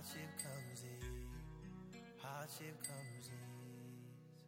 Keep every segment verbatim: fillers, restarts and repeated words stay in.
hardship comes easy, hardship comes easy.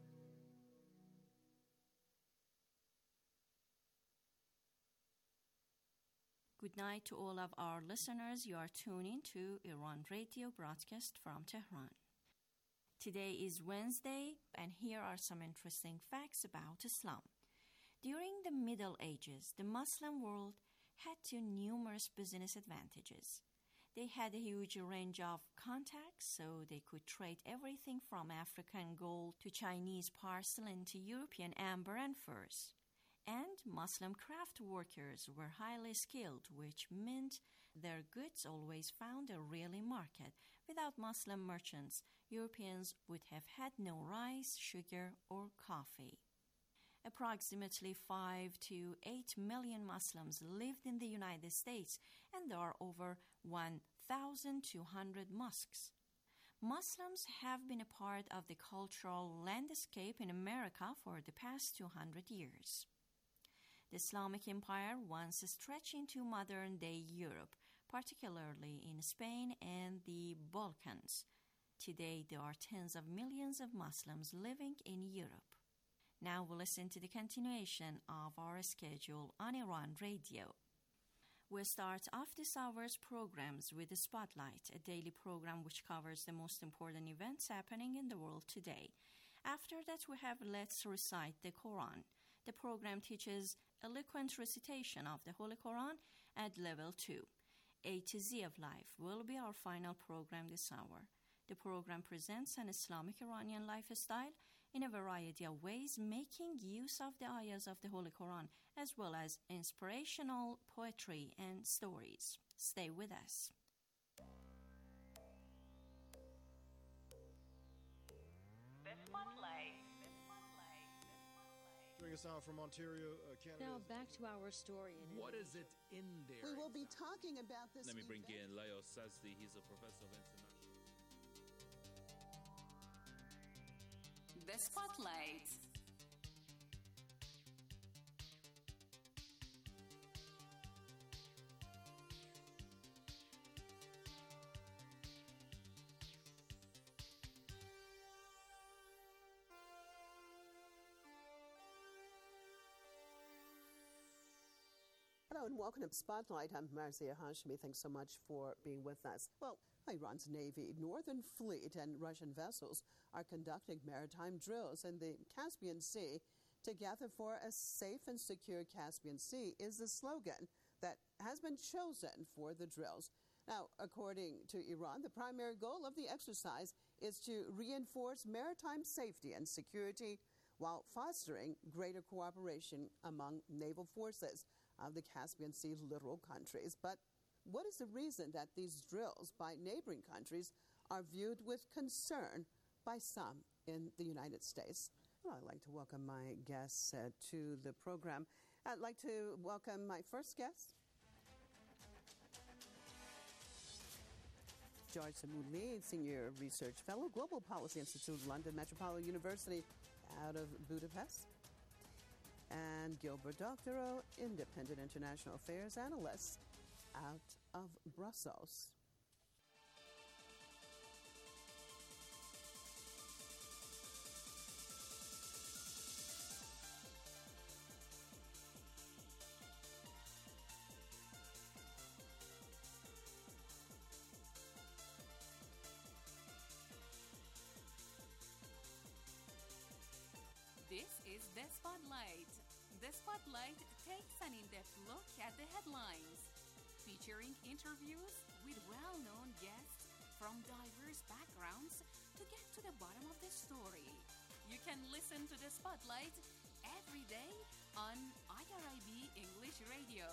Good night to all of our listeners. You are tuning to Iran Radio broadcast from Tehran. Today is Wednesday, and here are some interesting facts about Islam. During the Middle Ages, the Muslim world had two numerous business advantages. They had a huge range of contacts, so they could trade everything from African gold to Chinese porcelain to European amber and furs. And Muslim craft workers were highly skilled, which meant their goods always found a real market. Without Muslim merchants, Europeans would have had no rice, sugar, or coffee. Approximately five to eight million Muslims lived in the United States, and there are over one thousand two hundred mosques. Muslims have been a part of the cultural landscape in America for the past two hundred years. The Islamic Empire once stretched into modern-day Europe, particularly in Spain and the Balkans. Today, there are tens of millions of Muslims living in Europe. Now we'll listen to the continuation of our schedule on Iran Radio. We'll start off this hour's programs with the Spotlight, a daily program which covers the most important events happening in the world today. After that, we have Let's Recite the Quran. The program teaches eloquent recitation of the Holy Quran at level two. A to Z of Life will be our final program this hour. The program presents an Islamic Iranian lifestyle in a variety of ways, making use of the ayahs of the Holy Quran, as well as inspirational poetry and stories. Stay with us. The Spotlight. Bring us out from Ontario, uh, Canada. Now back to our story. In what is it in there? We will be talking about this. Let me bring event. in Leo Sazdi. He's a professor of international. The Spotlight. Hello and welcome to Spotlight. I'm Marzieh Hashmi. Thanks so much for being with us. Well, Iran's Navy, Northern Fleet, and Russian vessels are conducting maritime drills in the Caspian Sea. Together for a safe and secure Caspian Sea is the slogan that has been chosen for the drills. Now, according to Iran, the primary goal of the exercise is to reinforce maritime safety and security while fostering greater cooperation among naval forces of the Caspian Sea littoral countries. But what is the reason that these drills by neighboring countries are viewed with concern by some in the United States? Well, I'd like to welcome my guests uh, to the program. I'd like to welcome my first guest, George Samouli, Senior Research Fellow, Global Policy Institute, London Metropolitan University out of Budapest, and Gilbert Doctorow, Independent International Affairs Analyst out of Brussels. This is The Spotlight. The Spotlight takes an in-depth look at the headlines, featuring interviews with well-known guests from diverse backgrounds to get to the bottom of the story. You can listen to The Spotlight every day on I R I B English Radio.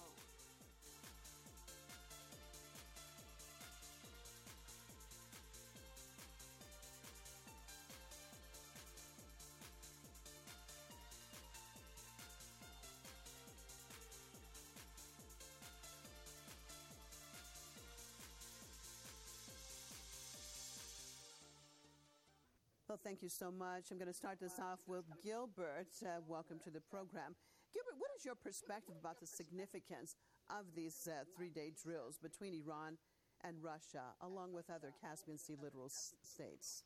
Well, thank you so much. I'm going to start this off with Gilbert. Uh, welcome to the program. Gilbert, what is your perspective about the significance of these uh, three-day drills between Iran and Russia, along with other Caspian Sea littoral s- states?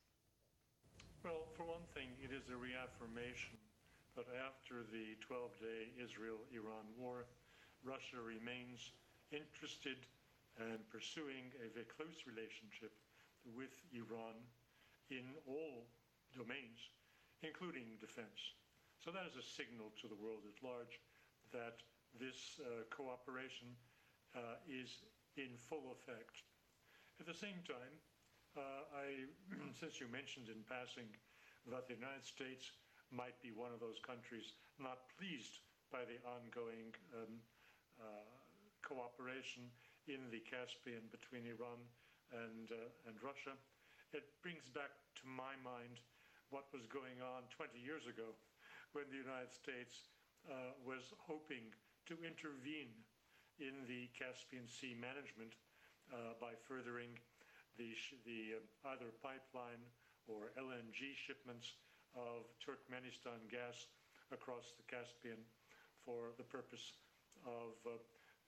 Well, for one thing, it is a reaffirmation that after the twelve-day Israel-Iran war, Russia remains interested and pursuing a very close relationship with Iran in all domains, including defense. So that is a signal to the world at large that this uh, cooperation uh, is in full effect. At the same time, uh, I, since you mentioned in passing that the United States might be one of those countries not pleased by the ongoing um, uh, cooperation in the Caspian between Iran and, uh, and Russia, it brings back to my mind what was going on twenty years ago when the United States uh, was hoping to intervene in the Caspian Sea management uh, by furthering the, sh- the uh, either pipeline or L N G shipments of Turkmenistan gas across the Caspian for the purpose of, uh,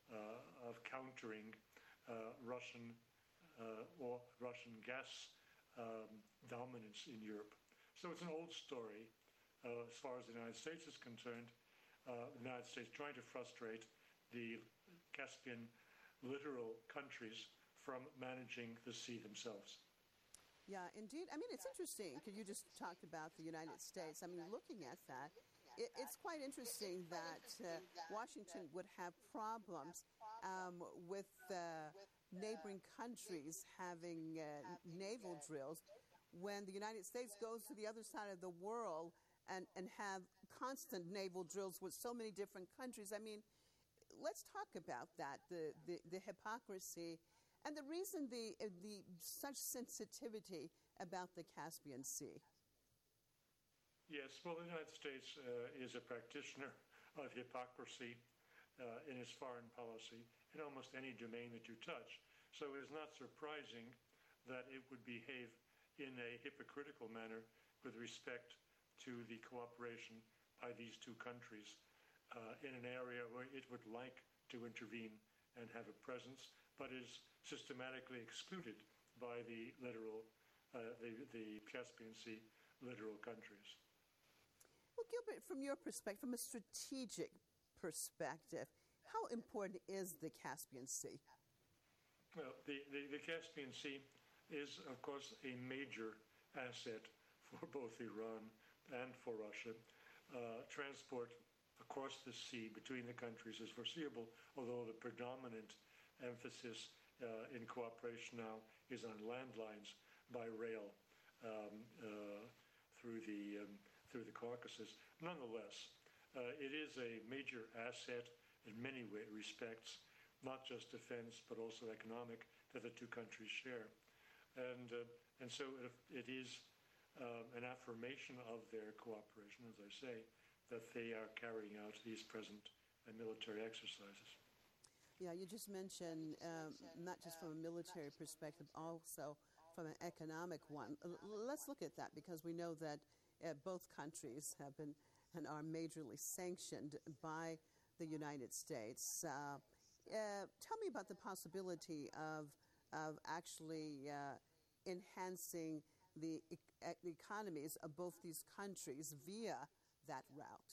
uh, of countering uh, Russian uh, or Russian gas um, dominance in Europe. So it's an old story uh, as far as the United States is concerned. Uh, the United States trying to frustrate the Caspian littoral countries from managing the sea themselves. Yeah, indeed. I mean, it's interesting because you just talked about the United States. I mean, looking at that, it, it's quite interesting that uh, Washington would have problems um, with uh, neighboring countries having uh, naval drills when the United States goes to the other side of the world and, and have constant naval drills with so many different countries. I mean, let's talk about that, the, the, the hypocrisy and the reason the, uh, the such sensitivity about the Caspian Sea. Yes, well, the United States uh, is a practitioner of hypocrisy uh, in its foreign policy in almost any domain that you touch. So it is not surprising that it would behave in a hypocritical manner with respect to the cooperation by these two countries uh, in an area where it would like to intervene and have a presence, but is systematically excluded by the littoral, uh, the, the Caspian Sea littoral countries. Well, Gilbert, from your perspective, from a strategic perspective, how important is the Caspian Sea? Well, the, the, the Caspian Sea is, of course, a major asset for both Iran and for Russia. Uh, transport across the sea between the countries is foreseeable, although the predominant emphasis uh, in cooperation now is on landlines by rail um, uh, through the um, through the Caucasus. Nonetheless, uh, it is a major asset in many way, respects, not just defense but also economic, that the two countries share. And, uh, and so it, it is um, an affirmation of their cooperation, as I say, that they are carrying out these present uh, military exercises. Yeah, you just mentioned um, not just from a military perspective, also from an economic one. L- let's look at that because we know that uh, both countries have been and are majorly sanctioned by the United States. Uh, uh, tell me about the possibility of of actually uh, enhancing the, e- the economies of both these countries via that route.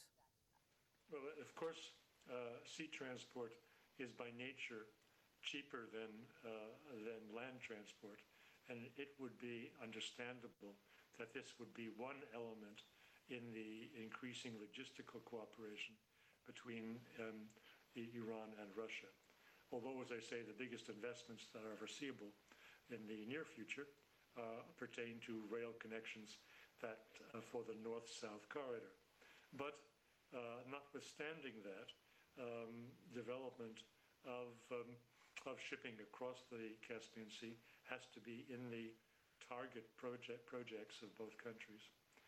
Well, of course, uh, sea transport is by nature cheaper than uh, than land transport, and it would be understandable that this would be one element in the increasing logistical cooperation between um, Iran and Russia. Although, as I say, the biggest investments that are foreseeable in the near future uh, pertain to rail connections that uh, for the north-south corridor. But uh, notwithstanding that, um, development of, um, of shipping across the Caspian Sea has to be in the target project projects of both countries.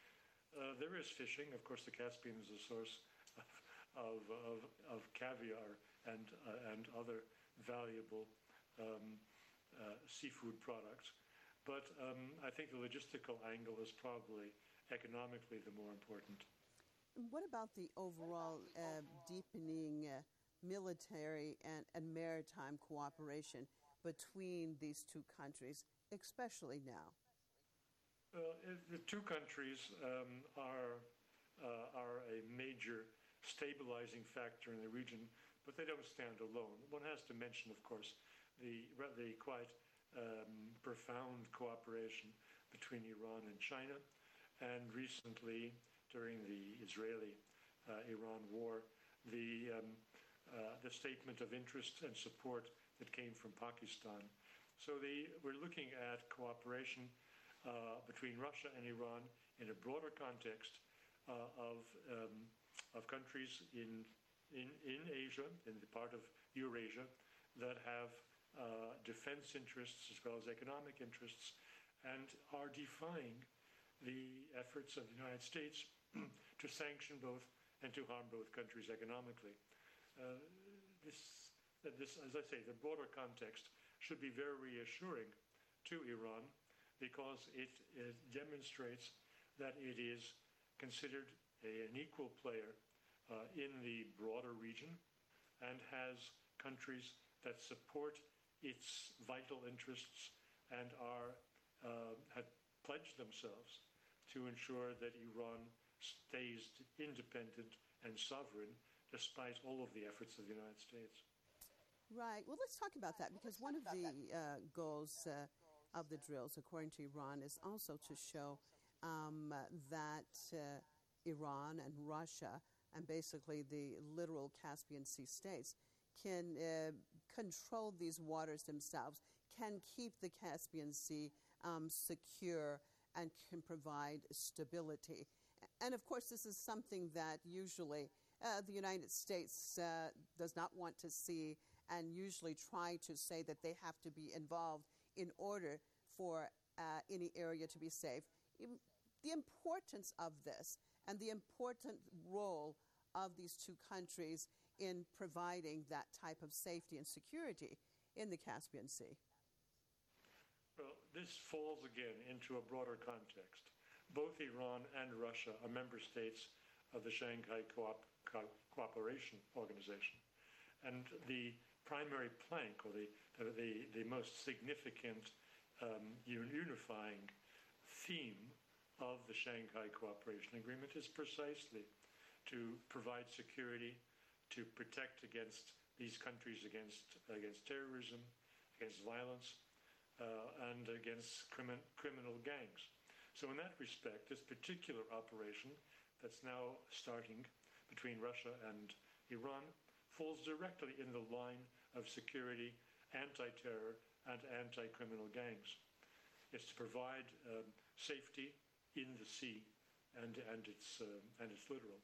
Uh, there is fishing. Of course, the Caspian is a source of, of, of caviar and, uh, and other valuable um, uh, seafood products. But um, I think the logistical angle is probably economically the more important. What about the overall uh, deepening uh, military and, and maritime cooperation between these two countries, especially now? Well, the two countries um, are uh, are a major stabilizing factor in the region, but they don't stand alone. One has to mention, of course, the the quite um, profound cooperation between Iran and China, and recently during the Israeli-Iran uh, war, the um, uh, the statement of interest and support that came from Pakistan. So the, we're looking at cooperation uh, between Russia and Iran in a broader context uh, of um, of countries in, in in Asia, in the part of Eurasia, that have uh, defense interests as well as economic interests, and are defying the efforts of the United States to sanction both and to harm both countries economically. Uh, this, this, as I say, the broader context should be very reassuring to Iran, because it, it demonstrates that it is considered a, an equal player uh, in the broader region, and has countries that support its vital interests and are uh, have pledged themselves to ensure that Iran stays independent and sovereign despite all of the efforts of the United States. Right. Well, let's talk about that, because one of the uh, goals uh, of the drills, according to Iran, is also to show um, uh, that uh, Iran and Russia, and basically the literal Caspian Sea states, can uh, control these waters themselves, can keep the Caspian Sea um, secure, and can provide stability. And of course, this is something that usually uh, the United States uh, does not want to see, and usually try to say that they have to be involved in order for uh, any area to be safe. The importance of this and the important role of these two countries in providing that type of safety and security in the Caspian Sea. Well, this falls again into a broader context. Both Iran and Russia are member states of the Shanghai Co- Co- Cooperation Organization. And the primary plank, or the, the, the most significant um, unifying theme of the Shanghai Cooperation Agreement is precisely to provide security, to protect against these countries against, against terrorism, against violence, uh, and against crimin- criminal gangs. So in that respect, this particular operation that's now starting between Russia and Iran falls directly in the line of security, anti-terror, and anti-criminal gangs. It's to provide um, safety in the sea, and and it's uh, and it's literal.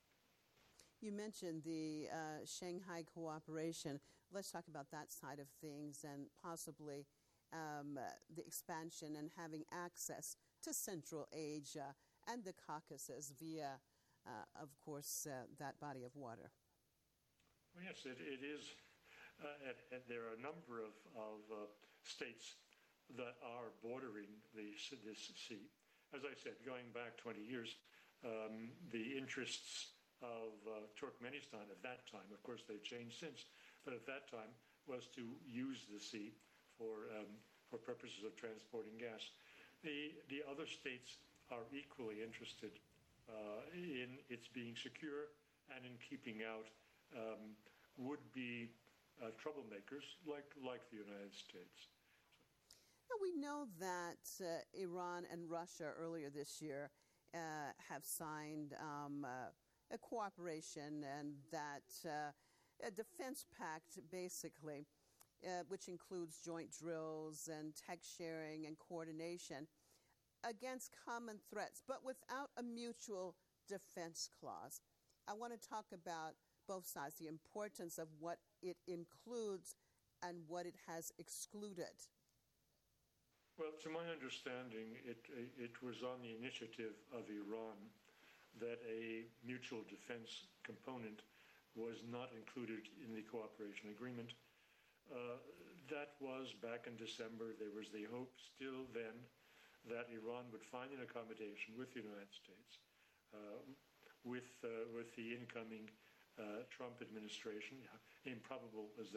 You mentioned the uh, Shanghai Cooperation. Let's talk about that side of things, and possibly um, uh, the expansion and having access to Central Asia and the Caucasus via, uh, of course, uh, that body of water. Well, yes, it, it is. Uh, and, and there are a number of, of uh, states that are bordering the, this sea. As I said, going back twenty years, um, the interests of uh, Turkmenistan at that time, of course they've changed since, but at that time was to use the sea for, um, for purposes of transporting gas. The, the other states are equally interested uh, in its being secure and in keeping out um, would-be uh, troublemakers like, like the United States. Now, we know that uh, Iran and Russia earlier this year uh, have signed um, uh, a cooperation, and that uh, a defense pact, basically, uh, which includes joint drills and tech sharing and coordination against common threats, but without a mutual defense clause. I want to talk about both sides, the importance of what it includes and what it has excluded. Well, to my understanding, it, it was on the initiative of Iran that a mutual defense component was not included in the cooperation agreement. Uh, that was back in December. There was the hope still then that Iran would find an accommodation with the United States, uh, with, uh, with the incoming uh, Trump administration, improbable as that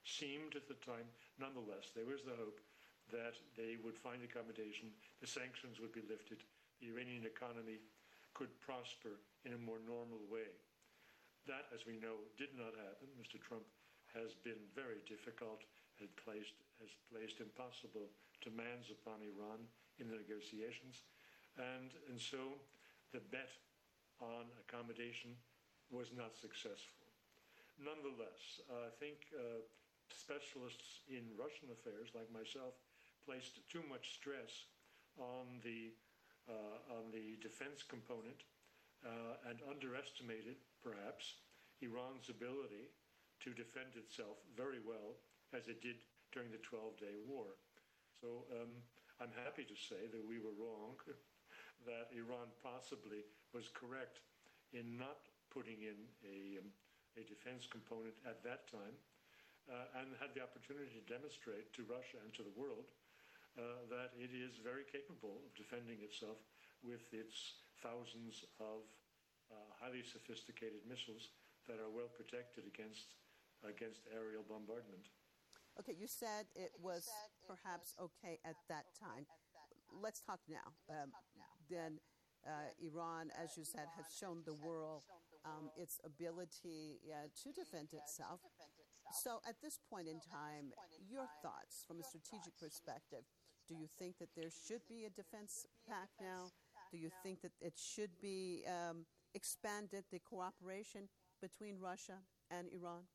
seemed at the time, nonetheless, there was the hope that they would find accommodation, the sanctions would be lifted, the Iranian economy could prosper in a more normal way. That, as we know, did not happen. Mister Trump has been very difficult, has placed, has placed impossible demands upon Iran in the negotiations. And, and so the bet on accommodation was not successful. Nonetheless, uh, I think uh, specialists in Russian affairs, like myself, placed too much stress on the, uh, on the defense component uh, and underestimated, perhaps, Iran's ability to defend itself very well, as it did during the twelve-day war. So um, I'm happy to say that we were wrong, that Iran possibly was correct in not putting in a, um, a defense component at that time, uh, and had the opportunity to demonstrate to Russia and to the world uh, that it is very capable of defending itself with its thousands of uh, highly sophisticated missiles that are well protected against, against aerial bombardment. Okay, you said it was perhaps okay at that time. Let's talk now. Um, then uh, Iran, as you said, has shown the world um, its ability uh, to defend itself. So at this point in time, your thoughts from a strategic perspective, do you think that there should be a defense pact now? Do you think that it should be um, expanded, the cooperation between Russia and Iran?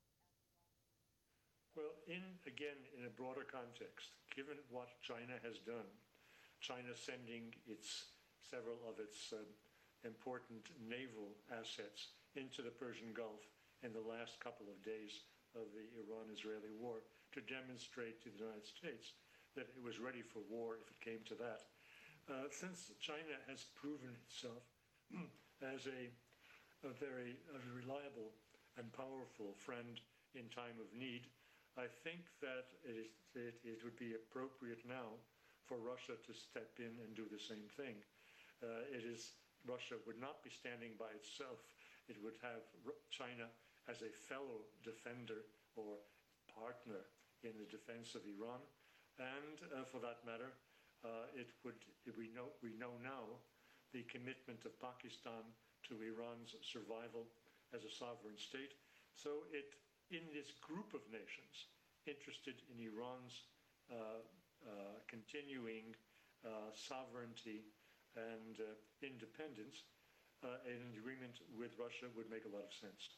Well, in again, in a broader context, given what China has done, China sending its several of its um, important naval assets into the Persian Gulf in the last couple of days of the Iran-Israeli war to demonstrate to the United States that it was ready for war if it came to that. Uh, since China has proven itself as a, a very a reliable and powerful friend in time of need, I think that it, is, it, it would be appropriate now for Russia to step in and do the same thing. Uh, it is Russia would not be standing by itself. It would have China as a fellow defender or partner in the defense of Iran. And uh, for that matter, uh, it would, we know, we know now the commitment of Pakistan to Iran's survival as a sovereign state. So it, in this group of nations interested in Iran's uh, uh, continuing uh, sovereignty and uh, independence, uh, an agreement with Russia would make a lot of sense.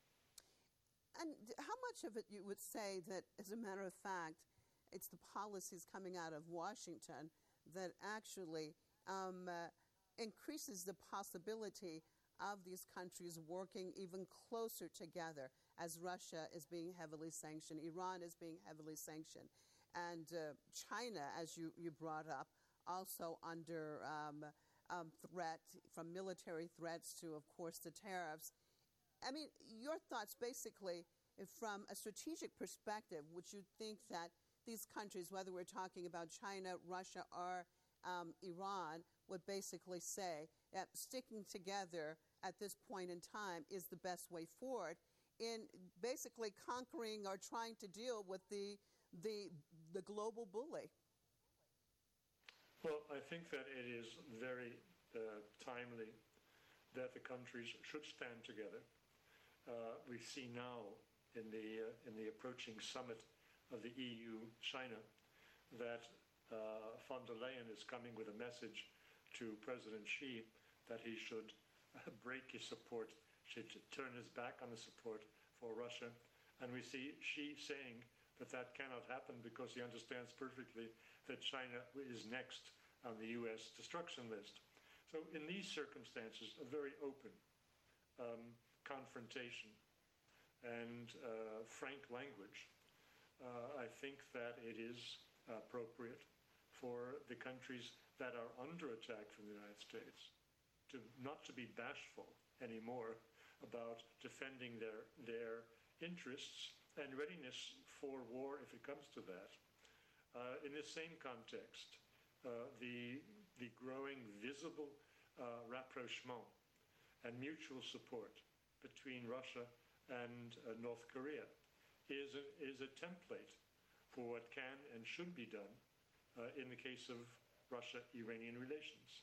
And how much of it you would say that, as a matter of fact, it's the policies coming out of Washington that actually um, uh, increases the possibility of these countries working even closer together, as Russia is being heavily sanctioned, Iran is being heavily sanctioned, and uh, China, as you, you brought up, also under um, um, threat, from military threats to, of course, the tariffs. I mean, your thoughts basically, from a strategic perspective, would you think that these countries, whether we're talking about China, Russia, or um, Iran, would basically say that sticking together at this point in time is the best way forward in basically conquering or trying to deal with the the the global bully? Well, I think that it is very uh, timely that the countries should stand together. Uh, we see now in the uh, in the approaching summit of the E U China that uh, von der Leyen is coming with a message to President Xi that he should uh, break his support, should turn his back on the support for Russia. And we see Xi saying that that cannot happen because he understands perfectly that China is next on the U S destruction list. So in these circumstances, a very open um, confrontation and uh, frank language, uh, I think that it is appropriate for the countries that are under attack from the United States to not to be bashful anymore about defending their their interests and readiness for war if it comes to that. Uh, in this same context, uh, the the growing visible uh, rapprochement and mutual support between Russia and uh, North Korea is a, is a template for what can and should be done uh, in the case of Russia-Iranian relations.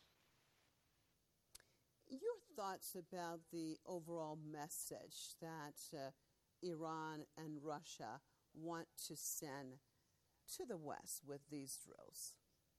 Your thoughts about the overall message that uh, Iran and Russia want to send to the West with these drills?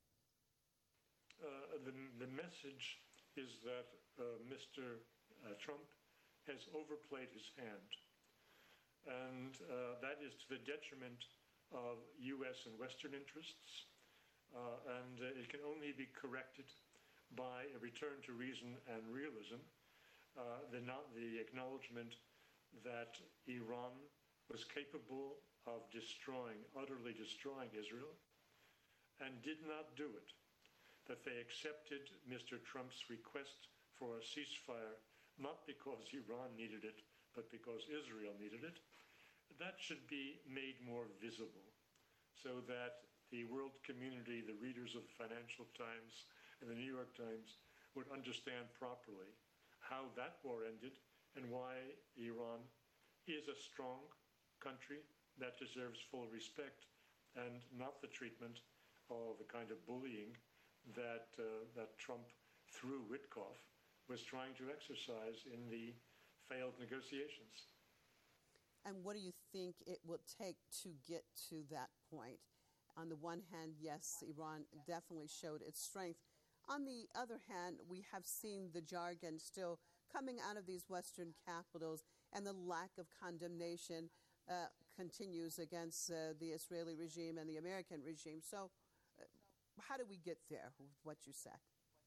Uh, the, the message is that uh, Mister Uh, Trump has overplayed his hand. And uh, that is to the detriment of U S and Western interests. Uh, and uh, it can only be corrected by a return to reason and realism, uh, the, not, the acknowledgement that Iran was capable of destroying, utterly destroying Israel, and did not do it, that they accepted Mister Trump's request for a ceasefire, not because Iran needed it, but because Israel needed it. That should be made more visible so that the world community, the readers of the Financial Times and the New York Times would understand properly how that war ended and why Iran is a strong country that deserves full respect and not the treatment of the kind of bullying that, uh, that Trump, through Witkoff, was trying to exercise in the failed negotiations. And what do you think it will take to get to that point? On the one hand, yes, Iran definitely showed its strength. On the other hand, we have seen the jargon still coming out of these Western capitals, and the lack of condemnation uh, continues against uh, the Israeli regime and the American regime. So uh, how do we get there with what you said?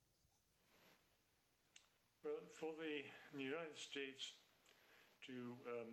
Well, for the United States to um,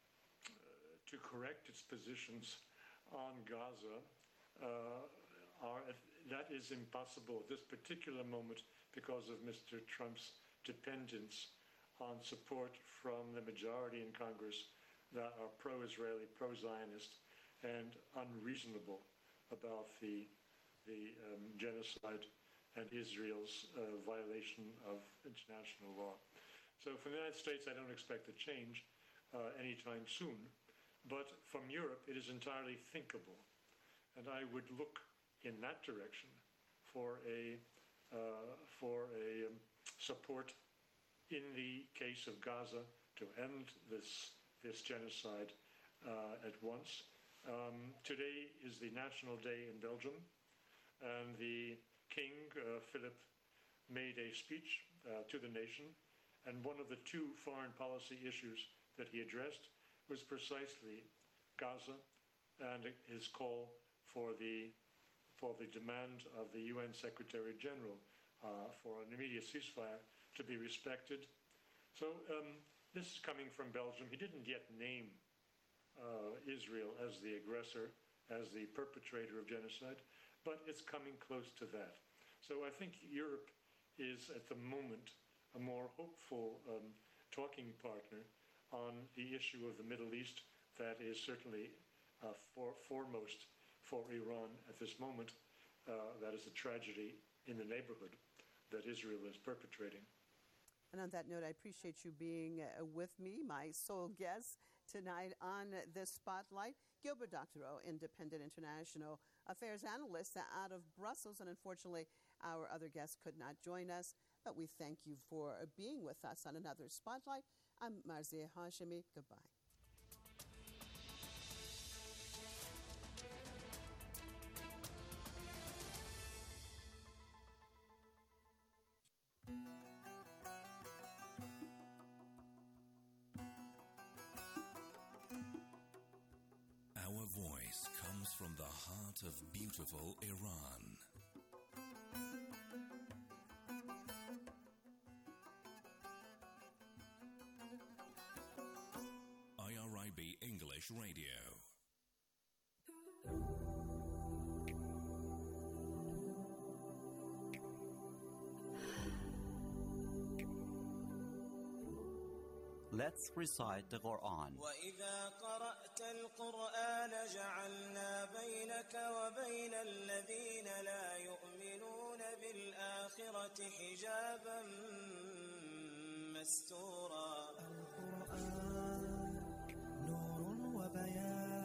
uh, to correct its positions on Gaza, uh, are, that is impossible at this particular moment because of Mister Trump's dependence on support from the majority in Congress that are pro-Israeli, pro-Zionist, and unreasonable about the, the um, genocide and Israel's uh, violation of international law. So from the United States, I don't expect a change uh, anytime soon. But from Europe, it is entirely thinkable. And I would look in that direction for a, uh, for a um, support in the case of Gaza to end this, this genocide uh, at once. Um, today is the National Day in Belgium, and the King, uh, Philip, made a speech uh, to the nation, and one of the two foreign policy issues that he addressed was precisely Gaza and his call for the, for the demand of the U N Secretary General uh, for an immediate ceasefire to be respected. So um, this is coming from Belgium. He didn't yet name uh, Israel as the aggressor, as the perpetrator of genocide, but it's coming close to that. So I think Europe is, at the moment, a more hopeful um, talking partner on the issue of the Middle East that is certainly uh, for, foremost for Iran at this moment. Uh, that is a tragedy in the neighborhood that Israel is perpetrating. And on that note, I appreciate you being uh, with me, my sole guest tonight on this Spotlight. Gilbert Doctorow, Independent International Affairs Analyst out of Brussels. And unfortunately, our other guests could not join us. But we thank you for being with us on another Spotlight. I'm Marzieh Hashemi. Goodbye. Our voice comes from the heart of beautiful Iran. I R I B English Radio. Let's recite the Quran. وَإِذَا قَرَأْتَ الْقُرْآنَ جَعَلْنَا بَيْنَكَ وَبَيْنَ الَّذِينَ لَا يُؤْمِنُونَ بِالْآخِرَةِ حِجَابًا مَسْتُورًا. القرآن نور وبيان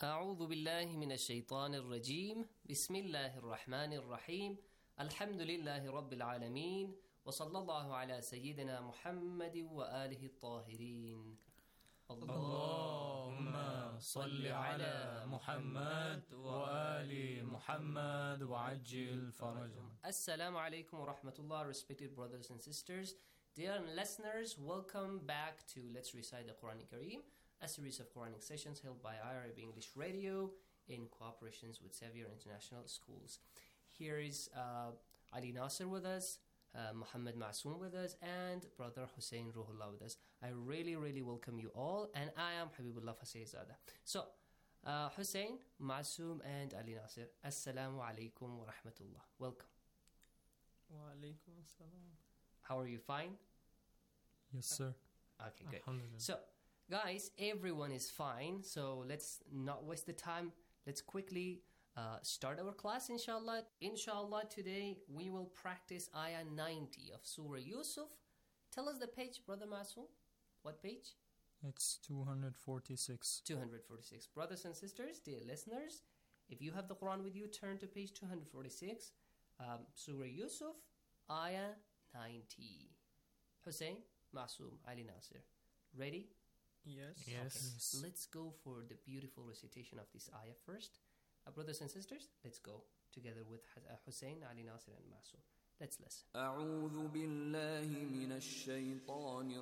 أعوذ بالله من الشيطان الرجيم بسم الله الرحمن الرحيم الحمد لله رب العالمين وصلى الله على سيدنا محمد وآله الطاهرين اللهم صل على محمد وآل محمد وعجل فرجهم. Assalamu alaikum wa rahmatullah, respected brothers and sisters. Dear listeners, welcome back to Let's Recite the Quran Kareem, a series of Quranic sessions held by Arab English Radio in cooperation with Xavier International Schools. Here is uh, Ali Nasser with us, uh, Muhammad Masoom with us, and Brother Hussein Ruhullah with us. I really, really welcome you all, and I am Habibullah Fasayzada. So, uh, Hussein, Masoom, and Ali Nasser, Assalamu alaikum wa rahmatullah. Welcome. Wa alaikum assalam. How are you? Fine? Yes, sir. Okay, good. So, guys, everyone is fine. So, let's not waste the time. Let's quickly uh, start our class, inshallah. Inshallah, today we will practice ayah ninety of Surah Yusuf. Tell us the page, Brother Masoom. What page? It's two hundred forty-six. two hundred forty-six. Brothers and sisters, dear listeners, if you have the Quran with you, turn to page two hundred forty-six. Um, Surah Yusuf, ayah ninety. Hussein, Masoom, Ali Nasir. Ready? Yes. Yes. Okay. Let's go for the beautiful recitation of this ayah first. Uh, brothers and sisters, let's go together with uh, Hussein, Ali Nasir, and Masoom. Let's listen. أعوذ بالله من الشيطان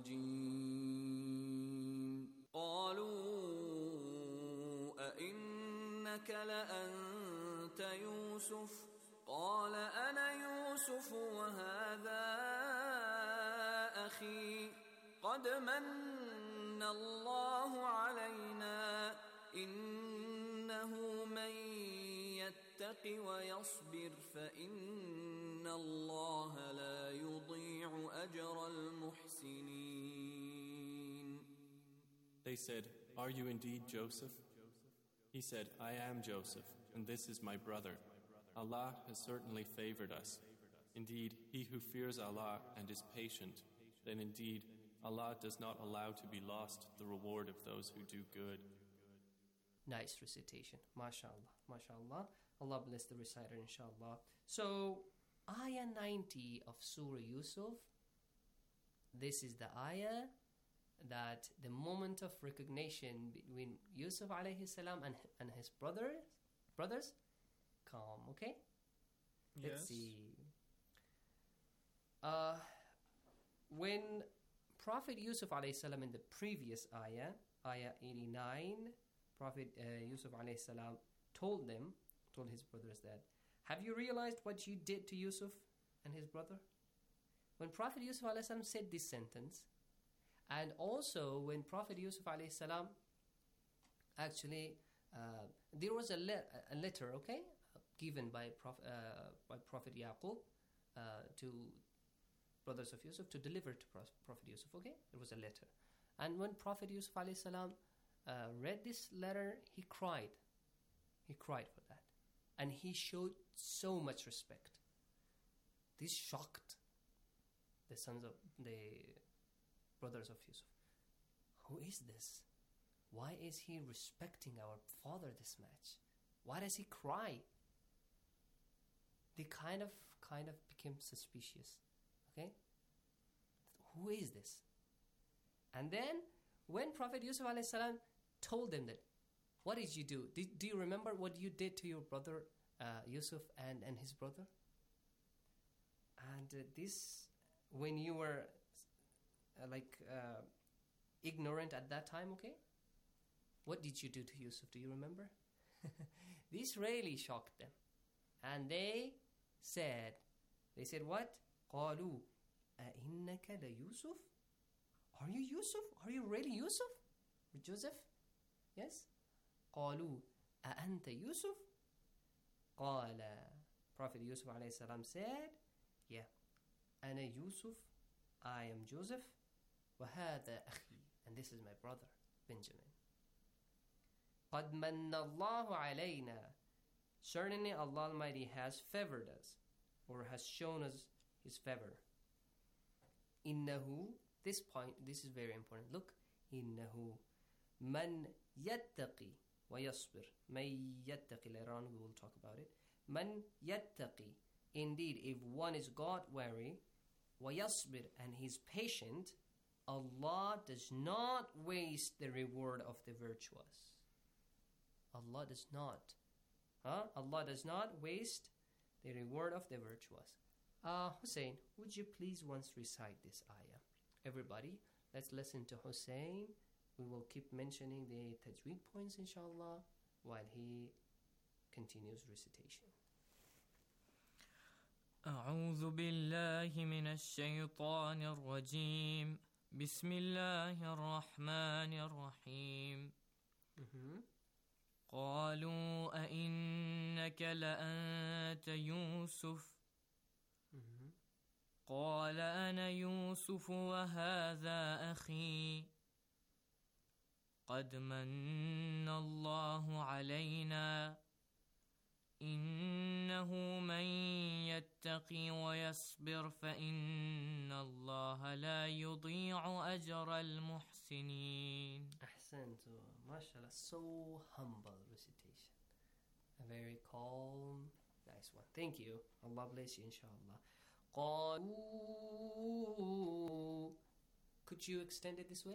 الرجيم قالوا أئنك لأنت يوسف قال أنا يوسف وهذا أخي قد من الله علينا إنه من يتق ويصبر فإن الله لا يضيع أجر المحسنين. They said, "Are you indeed Joseph?" He said, "I am Joseph, and this is my brother. Allah has certainly favored us. Indeed, he who fears Allah and is patient, then indeed Allah does not allow to be lost the reward of those who do good." Nice recitation. MashaAllah. MashaAllah. Allah bless the reciter, inshallah. So, ayah ninety of Surah Yusuf. This is the ayah that the moment of recognition between Yusuf alayhi salam and, and his brother, brothers come, okay? Yes. Let's see. Uh, when Prophet Yusuf alayhi salam in the previous ayah, ayah eighty-nine, Prophet uh, Yusuf alayhi salam told them, told his brothers that, have you realized what you did to Yusuf and his brother? When Prophet Yusuf alayhi salam said this sentence, and also when Prophet Yusuf alayhi salam actually, uh, there was a, le- a letter, okay, given by, Prof, uh, by Prophet Yaqub uh, to brothers of Yusuf to deliver to Prophet Yusuf, okay? There was a letter. And when Prophet Yusuf alayhi salam uh, read this letter, he cried. He cried for that. And he showed so much respect. This shocked the sons of the brothers of Yusuf. Who is this? Why is he respecting our father this much? Why does he cry? They kind of kind of became suspicious. Okay? Who is this? And then when Prophet Yusuf alayhi salam told them that, what did you do? Did, do you remember what you did to your brother uh, Yusuf and, and his brother? And uh, this, when you were uh, like uh, ignorant at that time, okay? What did you do to Yusuf? Do you remember? This really shocked them. And they said, they said what? قالوا أئنك ليوسف? Are you Yusuf? Are you really Yusuf? Joseph? Yes? قالوا أأنت يوسف؟ قال Prophet Yusuf alayhi salam said, yeah, أنا يوسف, I am Joseph, وهذا أخي, and this is my brother, Benjamin. قد من الله علينا, certainly Allah Almighty has favored us, or has shown us His favor. إنه, this point, this is very important. Look, إنه من يتقي وَيَصْبِرْ مَنْ يَتَّقِ. Later on we will talk about it. مَنْ يَتَّقِ. Indeed, if one is God-wary, وَيَصْبِرْ, and he's patient, Allah does not waste the reward of the virtuous. Allah does not. Huh? Allah does not waste the reward of the virtuous. Uh, Hussein, would you please once recite this ayah? Everybody, let's listen to Hussein. We will keep mentioning the tajweed points, inshallah, while he continues recitation. أعوذ بالله من الشيطان الرجيم بسم الله الرحمن الرحيم mm-hmm. قالوا أئنك لأنت يوسف mm-hmm. قال أنا يوسف وهذا أخي قد من الله علينا إنه من يتقي ويصبر فإن الله لا يضيع أجر المحسنين. أحسنتم. MashaAllah, so humble recitation. A very calm, nice one. Thank you. Allah bless you, inshallah. قالوا. Could you extend it this way?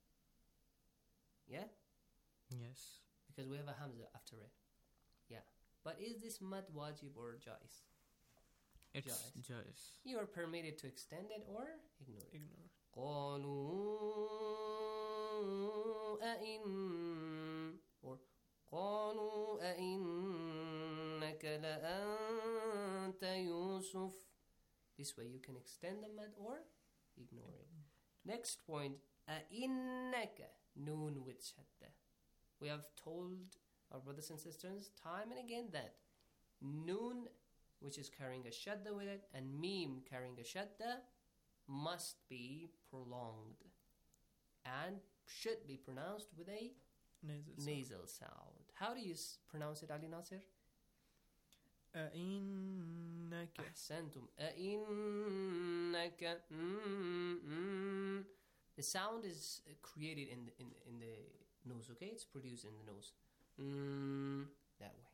Yeah? Yes. Because we have a hamza after it. Yeah. But is this mad wajib or jais? It's jais. jais. You are permitted to extend it or ignore it. Ignore. قالوا أئن or قالوا أئنك لأنت يوسف. This way you can extend the mad or ignore it. Next point, أئنك, noon with shadda. We have told our brothers and sisters time and again that noon, which is carrying a shadda with it, and meme carrying a shadda, must be prolonged and should be pronounced with a nasal, nasal sound. sound. How do you s- pronounce it, Ali Nasir? أئنك. أحسنتم. أئنك. Mm-mm. The sound is created in the, in, in the nose, okay? It's produced in the nose. Mm, that way.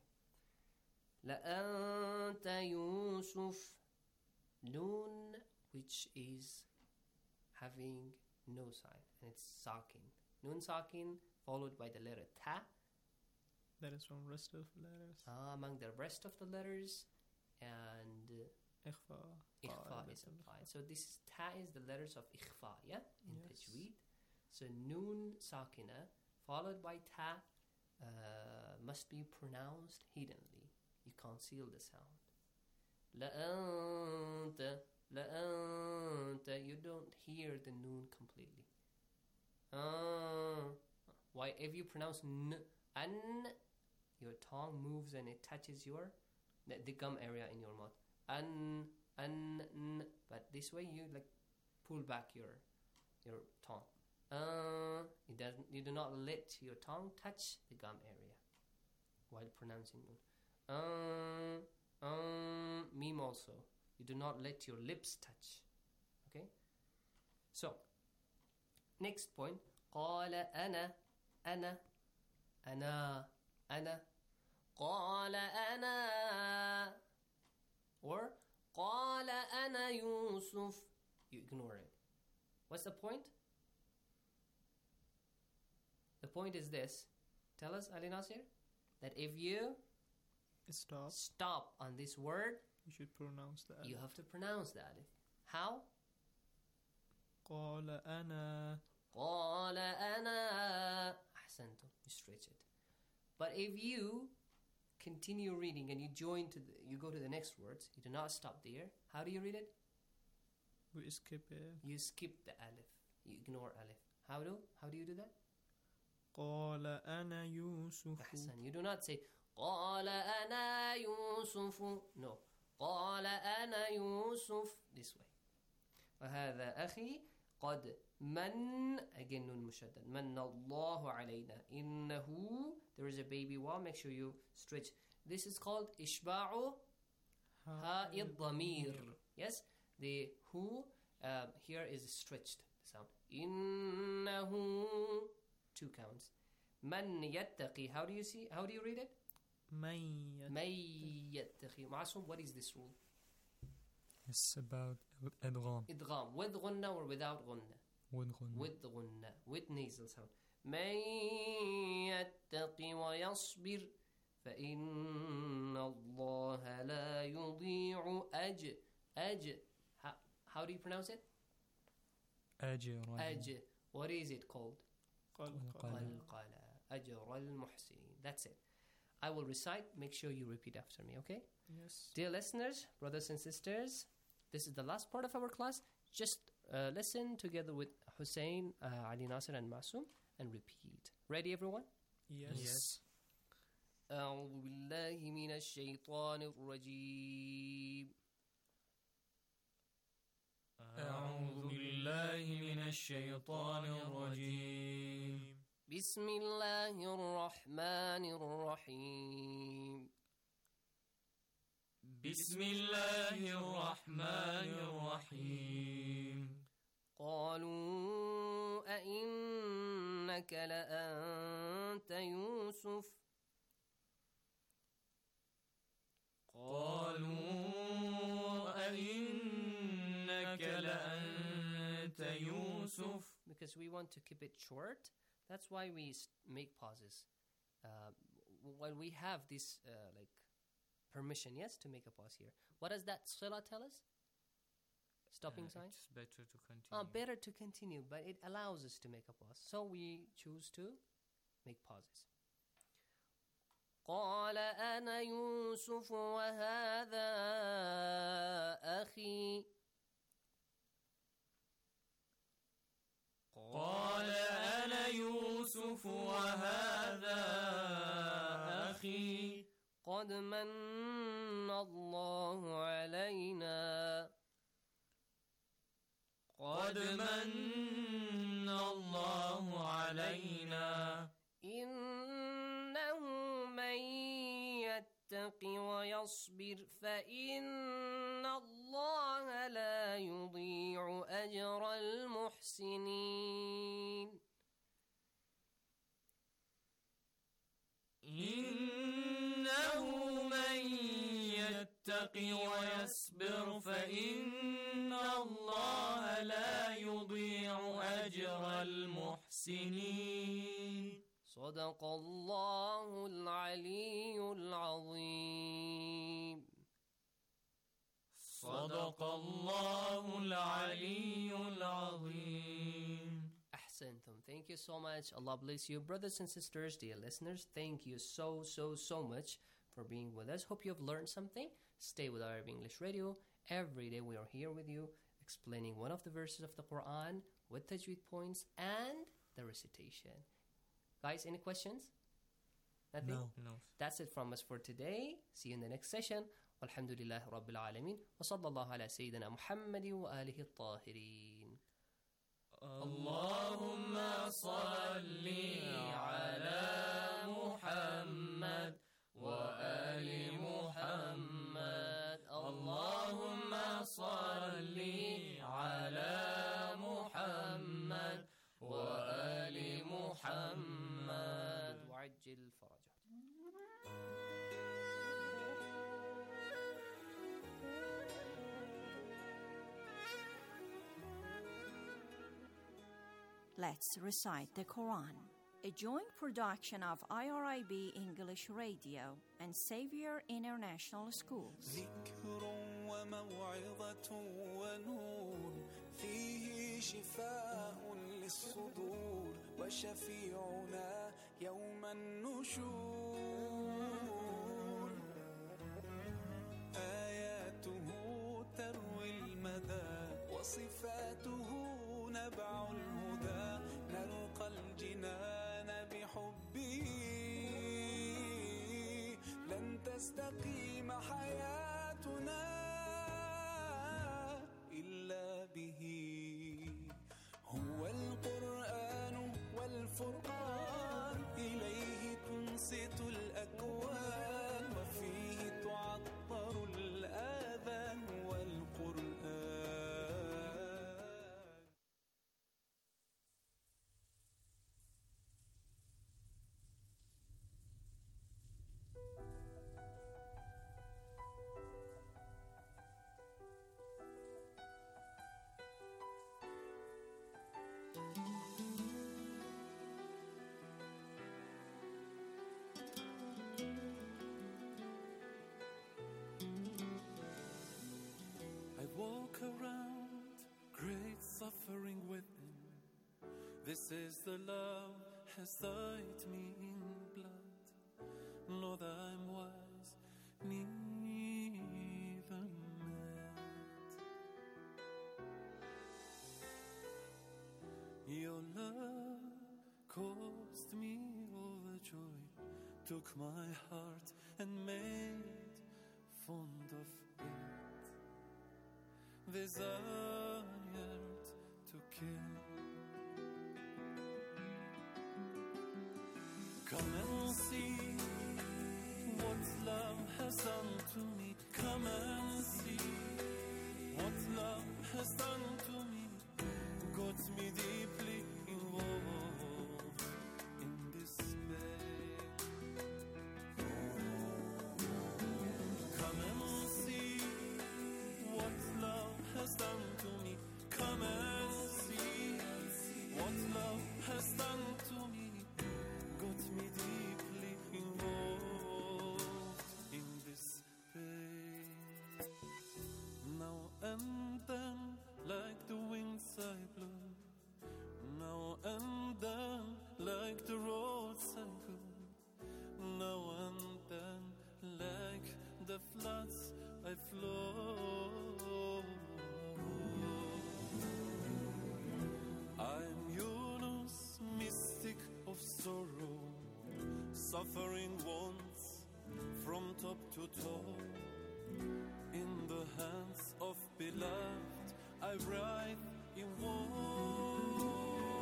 لأنت يوسف. Noon, which is having no sign, and it's sakin. Noon sakin followed by the letter ta. That is from rest of letters. Uh, among the rest of the letters, and uh, ikhfa. Ikhfa is applied. So this ta is the letters of ikhfa, yeah, in yes. tajweed. So noon sakina followed by ta uh, must be pronounced hiddenly. You conceal the sound. لأنت لأنت. You don't hear the noon completely. Uh, why? If you pronounce n, an, your tongue moves and it touches your the, the gum area in your mouth. An, an, n. But this way you like pull back your your tongue. Uh, it doesn't. You do not let your tongue touch the gum area while pronouncing it. Uh, um, meme also. You do not let your lips touch. Okay. So next point. قال أنا أنا أنا أنا. قال أنا. Or قال أنا يوسف. You ignore it. What's the point? The point is this. Tell us, Ali Nasir, that if you stop stop on this word, you should pronounce that. You have to pronounce that. How? قال أنا. قال أنا. أحسنتم. You stretch it. But if you continue reading and you join to the, you go to the next words, you do not stop there. How do you read it? We skip it. You skip the alif. You ignore alif. How do? How do you do that? قال أنا يوسف. أحسن. You do not say قال أنا يوسف. No. قال أنا يوسف. This way. وهذا أخي قد من. Again نون مشدد. من الله علينا. إنه. There is a baby waw. Make sure you stretch. This is called إشباع هاء الضمير. Yes. The who uh, here is stretched sound. إنه. Two counts. من يتقي. How do you see? How do you read it? من من يتقي. Ma'asum, what is this rule? It's about إدغام. إدغام with غنة or without غنة? With غنة. With غنة. With nasal sound. من يتقي ويصبر فإن الله لا يضيع أجر أجر. How, how do you pronounce it? أجر. أجر. What is it called? قلقلة. أجر المحسنين. That's it. I will recite. Make sure you repeat after me, okay? Yes. Dear listeners, brothers and sisters, this is the last part of our class. Just uh, listen together with Hussein, uh, Ali Nasser and Masoom and repeat. Ready, everyone? Yes. Yes. أعوذ بالله من الشيطان الرجيم. أعوذ بالله من الشيطان الرجيم. بسم الله الرحمن الرحيم. بسم الله الرحمن الرحيم. قالوا أئنك لأنت يوسف. قالوا أئنك لأنت يوسف. Because we want to keep it short, that's why we make pauses. Uh, when we have this uh, like permission, yes, to make a pause here. What does that sila tell us? Stopping uh, sign? It's better to continue. Uh, better to continue, but it allows us to make a pause. So we choose to make pauses. قال أنا يوسف وهذا أخي. قال أنا يوسف وهذا أخي. قد من الله علينا. قد من الله علينا. إنه من يتق ويصبر فإن الله لا يضيع أجر المحسنين. إنه من يتق ويصبر فإن الله لا يضيع أجر المحسنين. صدق الله العلي العظيم. صدق الله العلي العظيم. أحسنتم. Thank you so much. Allah bless you. Brothers and sisters, dear listeners, thank you so, so, so much for being with us. Hope you have learned something. Stay with Arab English Radio. Every day we are here with you, explaining one of the verses of the Quran with tajweed points and the recitation. Guys, any questions? Nothing? No. No. That's it from us for today. See you in the next session. Walhamdulillahi Rabbil Alameen. Wa sallallahu ala Sayyidina Muhammadi wa alihi at-tahirin. Allahumma salli ala Muhammad wa ali Muhammad. Allahumma salli ala Muhammad wa ali Muhammad. وعجل فرجه. Let's recite the Quran, a joint production of I R I B English Radio and Xavier International Schools. ذكر وموعظة ونور فيه شفاء للصدور وشفيعنا يوم النشور آياته تروي المدى وصفاته نبع الهدى نلقى الجنان بحبه لن تستقيم حياتنا إلا به هو القرآن والفرقان إليه تنصت الأكوان وفيه تعطر الآذان والقرآن. This is the love has dyed me in blood. Know that I'm wise, neither mad. Your love caused me overjoy, took my heart and made fond of it, desired to kill. Come and see what love has done to me. Come and see what love has done to me. Got me deeply involved in despair. Come and see what love has done to me. Come and see what love has done to me. Got me deeply involved in despair. Now and then, like the winds I blow. Now and then, like the roads I go. Now and then, like the floods I flow. I'm Yunus, mystic of sorrow, suffering once from top to toe. In the hands of beloved, I writhe in woe.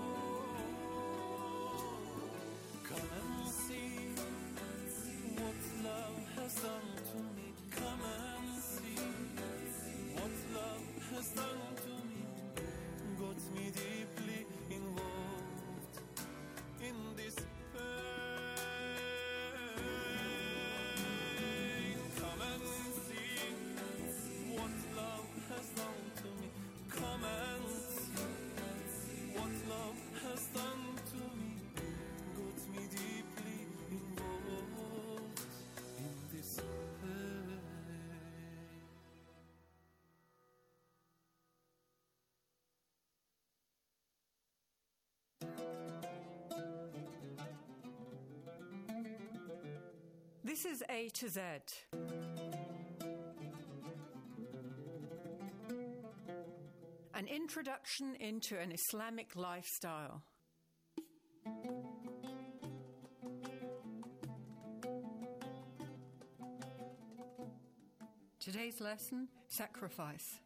Come and see what love has done to me. Come and see what love has done to me. Got me deeply involved in this pain. Come and see what love has done to me. Come and see what love has done to me. Got me deeply involved in this pain. This is A to Z. An introduction into an Islamic lifestyle. Today's lesson, sacrifice.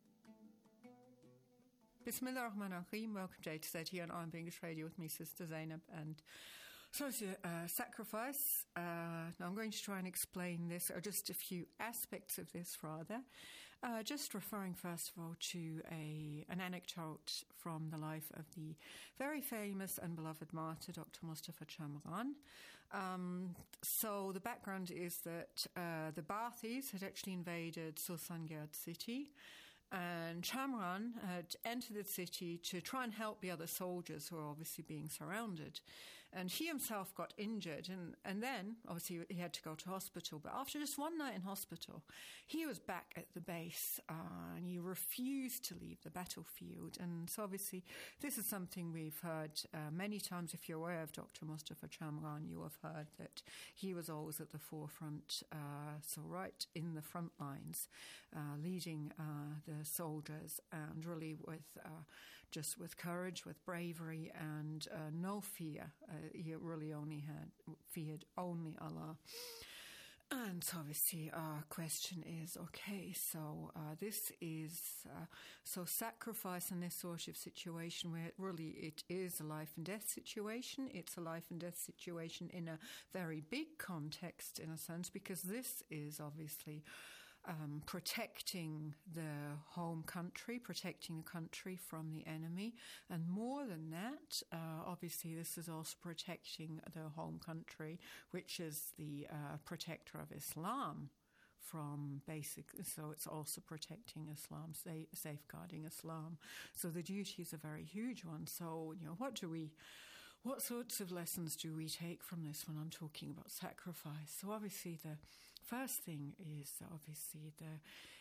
Bismillah ar-Rahman ar-Rahim. Welcome to A to Z here on Iron English Radio with me, Sister Zainab, and so it's a uh, sacrifice. Uh, now I'm going to try and explain this, or just a few aspects of this rather. Uh, just referring first of all to a an anecdote from the life of the very famous and beloved martyr, Doctor Mustafa Chamran. Um, so the background is that uh, the Baathis had actually invaded Sultangarh city, and Chamran had entered the city to try and help the other soldiers who were obviously being surrounded. And he himself got injured, and, and then, obviously, he had to go to hospital. But after just one night in hospital, he was back at the base, uh, and he refused to leave the battlefield. And so, obviously, this is something we've heard uh, many times. If you're aware of Doctor Mustafa Chamran, you have heard that he was always at the forefront, uh, so right in the front lines, uh, leading uh, the soldiers, and really with uh, just with courage, with bravery, and uh, no fear. Uh, he really only had feared only Allah. And so obviously our question is, okay, so uh, this is, uh, so sacrifice in this sort of situation where it really it is a life and death situation. It's a life and death situation in a very big context, in a sense, because this is obviously Um, protecting the home country, protecting the country from the enemy. And more than that, uh, obviously this is also protecting the home country, which is the uh, protector of Islam from basic, so it's also protecting Islam, sa- safeguarding Islam. So the duty is a very huge one. So, you know, what do we... What sorts of lessons do we take from this when I'm talking about sacrifice? So obviously the first thing is obviously the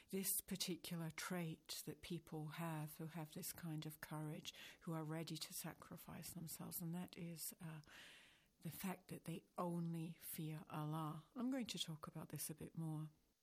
this particular trait that people have who have this kind of courage, who are ready to sacrifice themselves, and that is uh, the fact that they only fear Allah. I'm going to talk about this a bit more.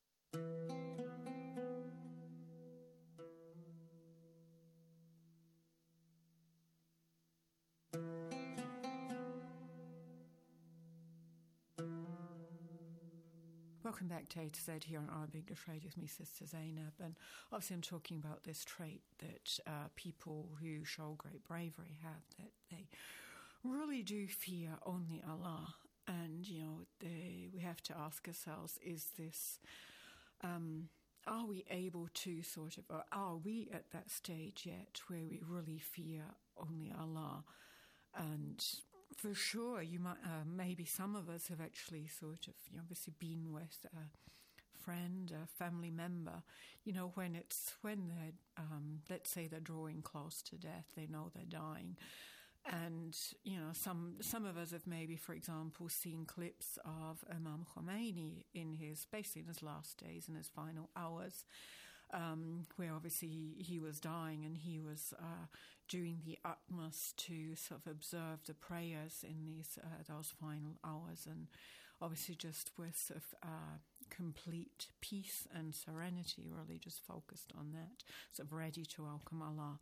Welcome back to A to Z here on Arabic English Radio with me, Sister Zainab. And obviously I'm talking about this trait that uh, people who show great bravery have, that they really do fear only Allah. And, you know, they, we have to ask ourselves, is this, um, are we able to sort of, or are we at that stage yet where we really fear only Allah? And for sure, you might, uh, maybe some of us have actually sort of, you know, obviously been with a friend, a family member, you know, when it's, when they're, um, let's say they're drawing close to death, they know they're dying. And, you know, some some of us have maybe, for example, seen clips of Imam Khomeini in his, basically in his last days, in his final hours, um, where obviously he, he was dying and he was uh, doing the utmost to sort of observe the prayers in these uh, those final hours, and obviously just with sort of uh, complete peace and serenity, really just focused on that, sort of ready to welcome Allah.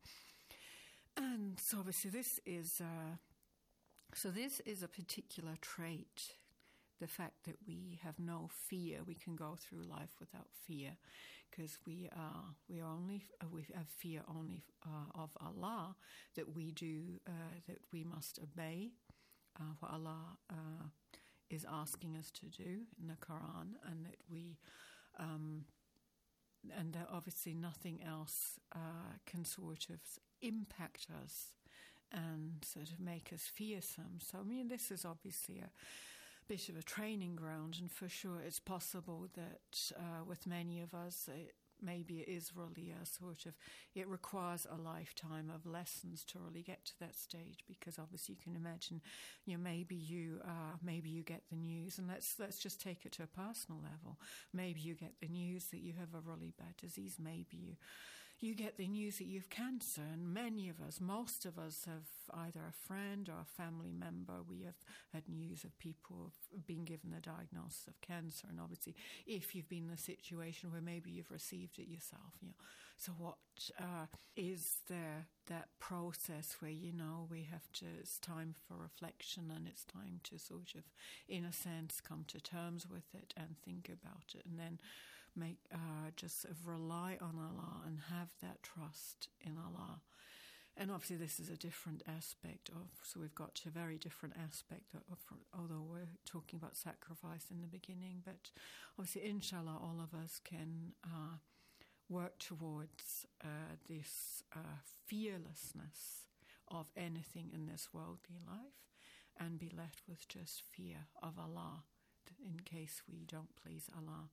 And so obviously this is, uh, so this is a particular trait, the fact that we have no fear, we can go through life without fear, because we are, we are only, uh, we have fear only uh, of Allah, that we do, uh, that we must obey uh, what Allah uh, is asking us to do in the Quran, and that we, um, and that obviously nothing else uh, can sort of impact us and sort of make us fearsome. So, I mean, this is obviously a bit of a training ground, and for sure it's possible that uh, with many of us, it, maybe it is really a sort of, it requires a lifetime of lessons to really get to that stage, because obviously you can imagine, you know, maybe you uh, maybe you get the news, and let's let's just take it to a personal level. Maybe you get the news that you have a really bad disease. Maybe you you get the news that you have cancer, and many of us, most of us, have either a friend or a family member. We have had news of people being given the diagnosis of cancer, and obviously, if you've been in a situation where maybe you've received it yourself, you know, so what uh, is there that process where, you know, we have to, it's time for reflection, and it's time to sort of, in a sense, come to terms with it and think about it, and then make uh, just sort of rely on Allah and have that trust in Allah. And obviously this is a different aspect of, so we've got a very different aspect of, of, although we're talking about sacrifice in the beginning, but obviously inshallah all of us can uh, work towards uh, this uh, fearlessness of anything in this worldly life, and be left with just fear of Allah in case we don't please Allah.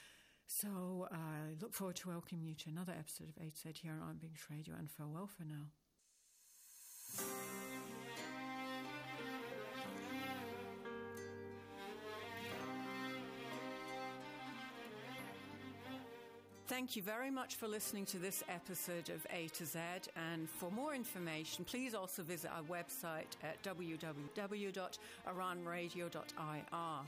So I uh, look forward to welcoming you to another episode of A to Z here on Arabic English Radio, and farewell for now. Thank you very much for listening to this episode of A to Z, and for more information, please also visit our website at w w w dot iran radio dot i r.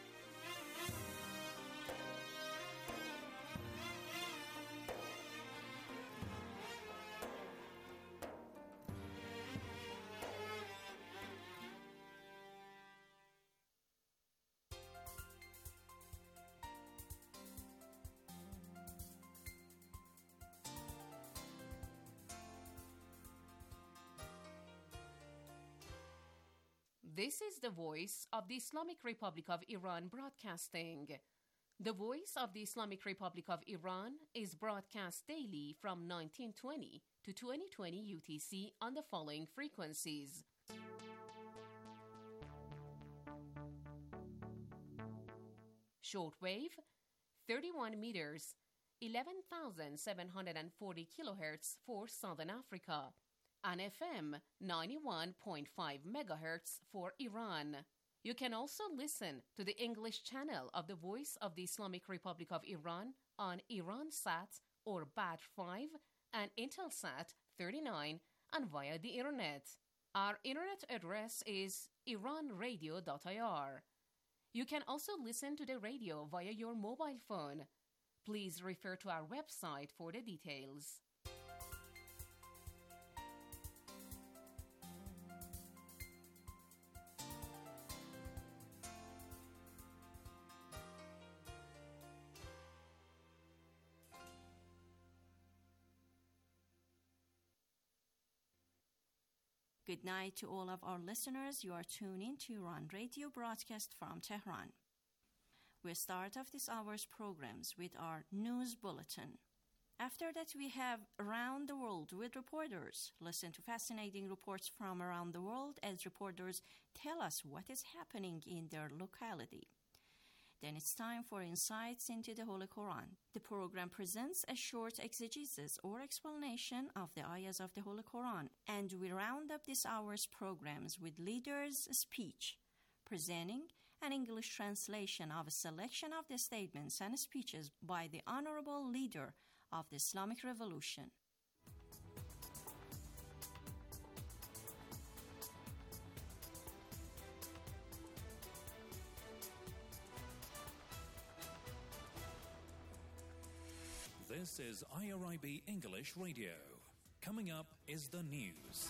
This is the voice of the Islamic Republic of Iran broadcasting. The voice of the Islamic Republic of Iran is broadcast daily from nineteen twenty to twenty twenty U T C on the following frequencies. Shortwave, thirty-one meters, eleven thousand seven hundred forty kilohertz for Southern Africa, and F M ninety-one point five megahertz for Iran. You can also listen to the English channel of the Voice of the Islamic Republic of Iran on IranSat or B A T five and Intelsat thirty-nine and via the Internet. Our Internet address is iran radio dot I R. You can also listen to the radio via your mobile phone. Please refer to our website for the details. Good night to all of our listeners. You are tuning to Iran Radio broadcast from Tehran. We start off this hour's programs with our news bulletin. After that, we have Around the World with reporters. Listen to fascinating reports from around the world as reporters tell us what is happening in their locality. Then it's time for Insights into the Holy Quran. The program presents a short exegesis or explanation of the ayahs of the Holy Quran, and we round up this hour's programs with Leader's Speech, presenting an English translation of a selection of the statements and speeches by the Honorable Leader of the Islamic Revolution. This is I R I B English Radio. Coming up is the news.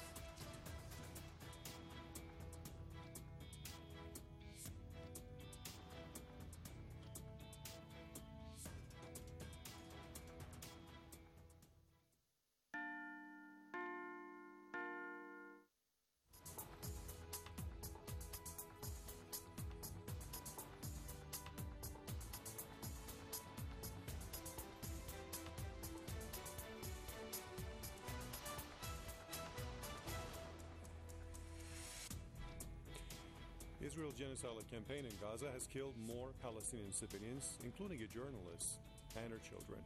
Israel's genocidal campaign in Gaza has killed more Palestinian civilians, including a journalist and her children.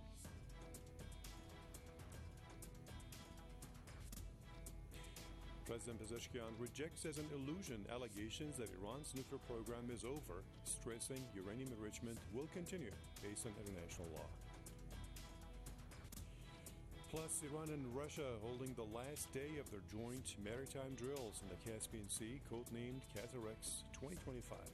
President Pezeshkian rejects as an illusion allegations that Iran's nuclear program is over, stressing uranium enrichment will continue based on international law. Plus, Iran and Russia holding the last day of their joint maritime drills in the Caspian Sea, codenamed Kazareks twenty twenty-five.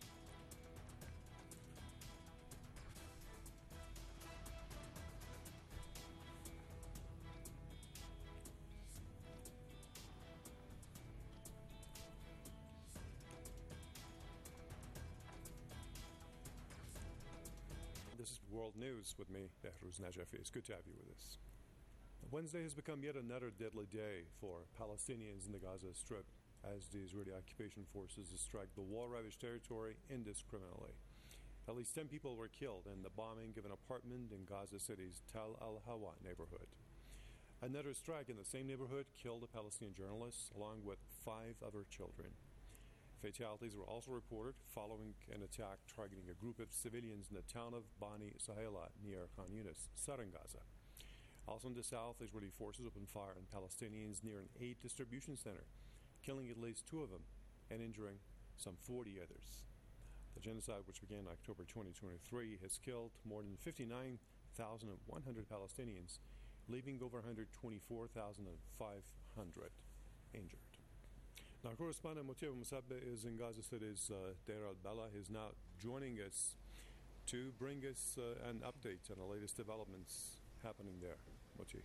This is World News with me, Behruz Najafi. It's good to have you with us. Wednesday has become yet another deadly day for Palestinians in the Gaza Strip as the Israeli occupation forces strike the war-ravaged territory indiscriminately. At least ten people were killed in the bombing of an apartment in Gaza City's Tal al-Hawa neighborhood. Another strike in the same neighborhood killed a Palestinian journalist along with five other children. Fatalities were also reported following an attack targeting a group of civilians in the town of Bani Sahela near Khan Yunis, southern Gaza. Also in the south, Israeli forces opened fire on Palestinians near an aid distribution center, killing at least two of them and injuring some forty others. The genocide, which began in October twenty twenty-three, has killed more than fifty-nine thousand one hundred Palestinians, leaving over one hundred twenty-four thousand five hundred injured. Now, correspondent Motiev Musabbe is in Gaza City's uh, Deir al-Bala. He is now joining us to bring us uh, an update on the latest developments happening there. Moti.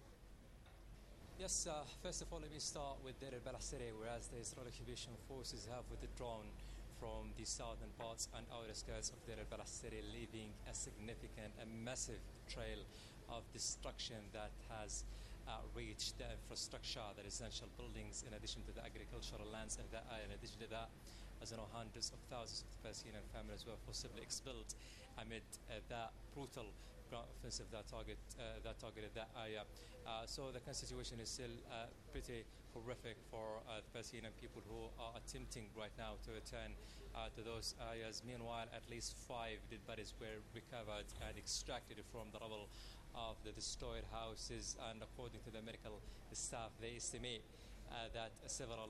Yes, uh, first of all, let me start with Deir al-Bala City, whereas the Israeli occupation forces have withdrawn from the southern parts and outer skirts of Deir al-Bala City, leaving a significant and massive trail of destruction that has uh, reached the infrastructure, the residential buildings, in addition to the agricultural lands, and that, uh, in addition to that, as you know, hundreds of thousands of Palestinian families were forcibly expelled amid uh, that brutal ground offensive that target uh, that targeted that area. Uh, so the current situation is still uh, pretty horrific for uh, the Palestinian people who are attempting right now to return uh, to those areas. Meanwhile, at least five dead bodies were recovered and extracted from the rubble of the destroyed houses, and according to the medical staff, they estimate uh, that several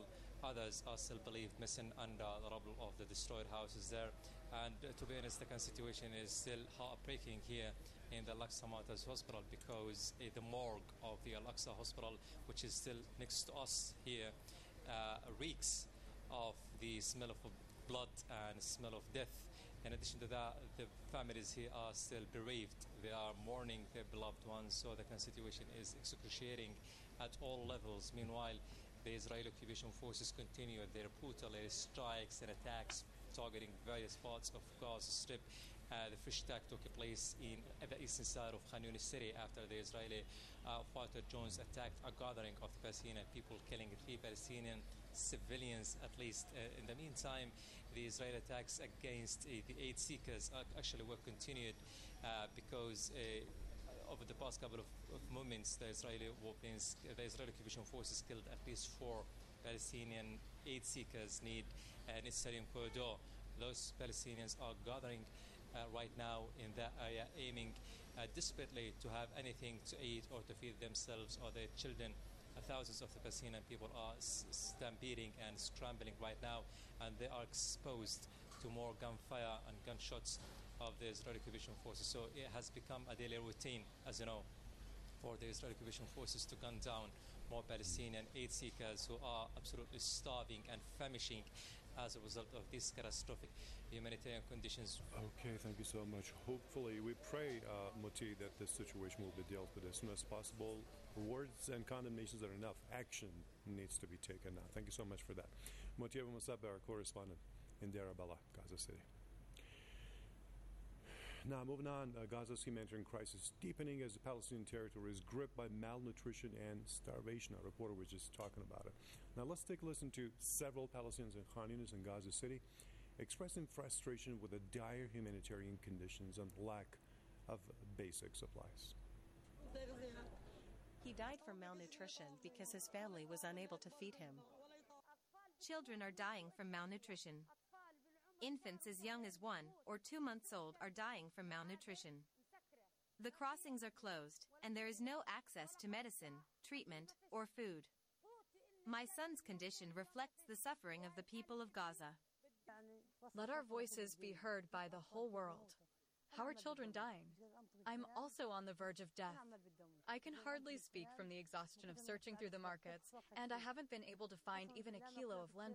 others are still believed missing under the rubble of the destroyed houses there. And uh, to be honest, the situation is still heartbreaking here in the Al-Aqsa Martyrs Hospital, because uh, the morgue of the Al-Aqsa Hospital, which is still next to us here, uh, reeks of the smell of blood and smell of death. In addition to that, the families here are still bereaved. They are mourning their beloved ones, so the situation is excruciating at all levels. Meanwhile, the Israeli occupation forces continue their brutal air strikes and attacks targeting various parts of Gaza Strip. Uh, the fresh attack took place in the eastern side of Khan Yunis city after the Israeli uh, fighter drones attacked a gathering of Palestinian people, killing three Palestinian civilians at least. Uh, in the meantime, the Israeli attacks against uh, the aid seekers uh, actually were continued uh, because uh, over the past couple of, of moments, the Israeli weapons, the Israeli occupation forces killed at least four Palestinian aid seekers need an Syrian corridor. Those Palestinians are gathering uh, right now in that area, aiming uh, desperately to have anything to eat or to feed themselves or their children. Uh, thousands of the Palestinian people are s- stampeding and scrambling right now, and they are exposed to more gunfire and gunshots of the Israeli occupation forces. So it has become a daily routine, as you know, for the Israeli occupation forces to gun down more Palestinian aid seekers who are absolutely starving and famishing as a result of these catastrophic humanitarian conditions. Okay, thank you so much. Hopefully, we pray, uh, Moti, that this situation will be dealt with as soon as possible. Words and condemnations are enough. Action needs to be taken now. Thank you so much for that. Moti Abu Musab, our correspondent in Deir al-Balah, Gaza City. Now, moving on, uh, Gaza's humanitarian crisis deepening as the Palestinian territory is gripped by malnutrition and starvation. Our reporter was just talking about it. Now, let's take a listen to several Palestinians in Khan Yunis and Gaza City expressing frustration with the dire humanitarian conditions and lack of basic supplies. He died from malnutrition because his family was unable to feed him. Children are dying from malnutrition. Infants as young as one or two months old are dying from malnutrition. The crossings are closed, and there is no access to medicine, treatment, or food. My son's condition reflects the suffering of the people of Gaza. Let our voices be heard by the whole world. How are children dying? I'm also on the verge of death. I can hardly speak from the exhaustion of searching through the markets, and I haven't been able to find even a kilo of lentils.